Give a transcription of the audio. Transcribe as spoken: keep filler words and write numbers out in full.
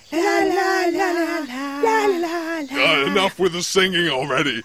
La la la la la la la la. Uh, enough with the singing already.